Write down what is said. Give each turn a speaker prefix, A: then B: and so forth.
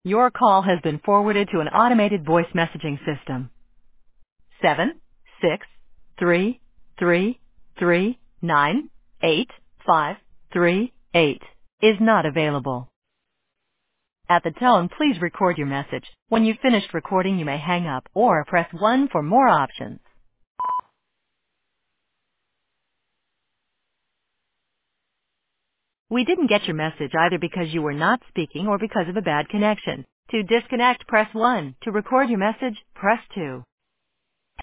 A: Your call has been forwarded to an automated voice messaging system. 76333398538 is not available. At the tone, please record your message. When you've finished recording, you may hang up or press 1 for more options. We didn't get your message either because you were not speaking or because of a bad connection. To disconnect, press 1. To record your message, press 2.